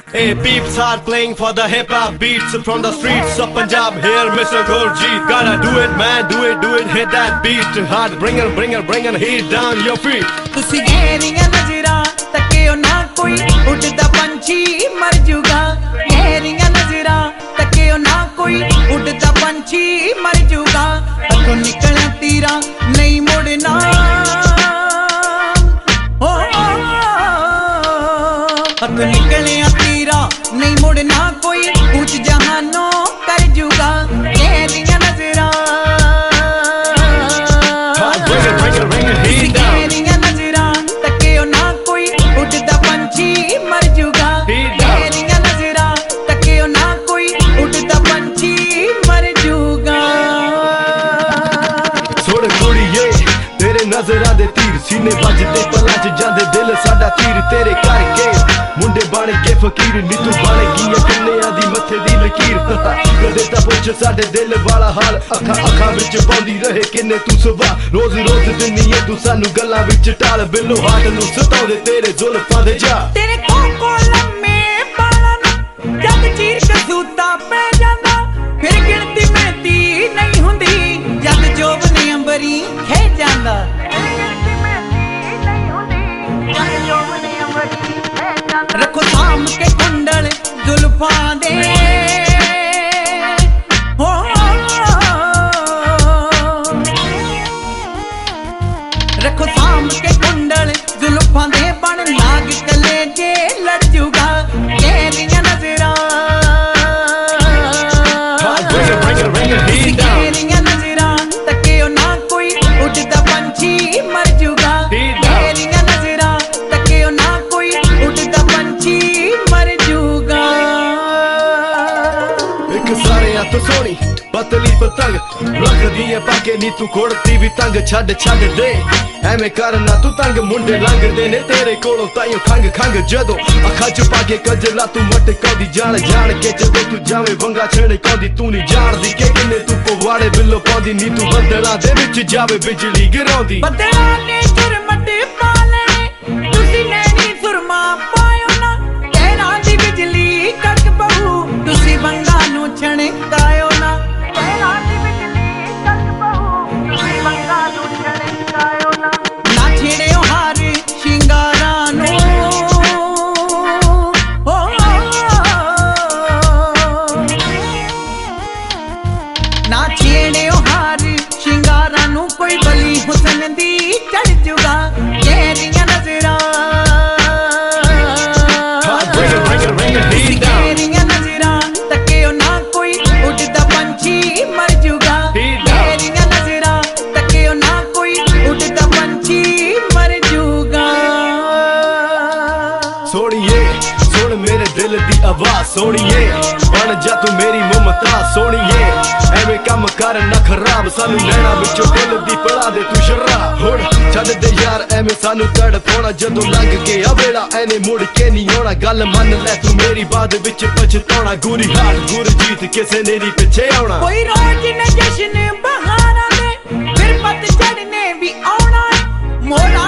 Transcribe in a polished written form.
Hey, peeps are playing for the hip-hop beats from the streets of Punjab. Here, Mr. Gurjeet, gotta do it, man, do it, hit that beat hard. Bring it, heat down your feet. तुसी गहरियां नजरां तकियो ना कोई उड़दा पंछी मर जूगा। गहरियां नजरां तकियो ना कोई उड़दा पंछी मर जूगा। अखों निकले तीरा नहीं मुड़ना, अखों निकले तीरा नहीं मुड़ना, कोई ऊंच जहानों कर जूगा। गहरियां नजरां गहरियां नजरां तकियो ना कोई उड़दा पंछी मर जूगा। गहरियां नजरां तकियो ना कोई उड़दा पंछी मर जूगा। छोड़ कुड़िए तेरे नजरां दे तीर सीने वजदे पलां च जांदे दिल साडा तीर तेरे करके मुंडे बन के फकीर नी तू बन गई कन्नियां दी मत्थे दी लकीर। कदे तां पुछ साडे दिल वाला हाल अखां विच पाउंदी रहे किन्ने तू सवा रोज दिन्नी ऐ तू सानू गल्लां विच टाल बिलो हाट नू सताउंदे तेरे जुल्फां दे जा। तेरे कोको लम्मे बालां नू जद चीर के सूता पै जांदा, फिर गिणती मिणती नहीं हुंदी जद जोबन अंबरी खे जांदा। रखो थाम के कुंडल जुल्फां दे, रखो थाम के कुंडल जुल्फां दे बन नाग कलेजे लड़ जूगा। गहरियां नजरां गहरियां नजरां तकियो ना कोई उड़दा पंछी मर जूगा। गहरियां नजरां तकियो ना कोई उड़दा पंछी मर जूगा। एक सारे तो सोनी पतली पतंग रख दिए पाके नी तू कोड़ती भी तंग छड़ दे एवें करना तू तंग मुंडे लंघदे ने तेरे कोलों ताइयों खंग जदों अखां च पाके कजला तू मटकाउंदी जान के जदों तू जावे वंगा छड़काउंदी तू नहीं जानदी कि किन्ने तू पवाड़े बिल्लो पाउंदी नी तू बदलां दे विच जावे बिजली गिराउंदी। बदलां ने झुरमट पा लेने तुसी नैनी सुरमा पायो ना, तेरा दी बिजली कड़क पऊ तुसी वंगा नू छड़कायो ना। तेरा दी बिजली कड़क पऊ तुसी वंगा नू छड़कायो ना। ना छेड़ियो हार शिंगारां नू, ना छेड़ियो हार शिंगारां नू, कोई बली हुसन दी चढ़ जूगा। गहरियां नजरां गहरियां नजरां तकियो ना कोई उड़दा पंछी मर जूगा। गहरियां नजरां तकियो ना कोई उड़दा पंछी मर जूगा। सोनिए सुन मेरे दिल दी आवाज सोनिए बन जा तू मेरी मुमताज सोनिए एवें कम कर ना खराब सानू नैना विचों दिल दी पड़ा दे तू शराब। हुण छड्ड दे यार एवें सानू तड़फाउणा जदों लंघ के आवेला एने मुड़ के नहीं आउणा गल मन लै तू मेरी बाद विच पछताउणा। गुरी हार गुरजीत किसे ने नी पिछे आउणा। कोई रोज न जश्न बहारां दे फिर पतझड़ ने भी आउणा। मोरा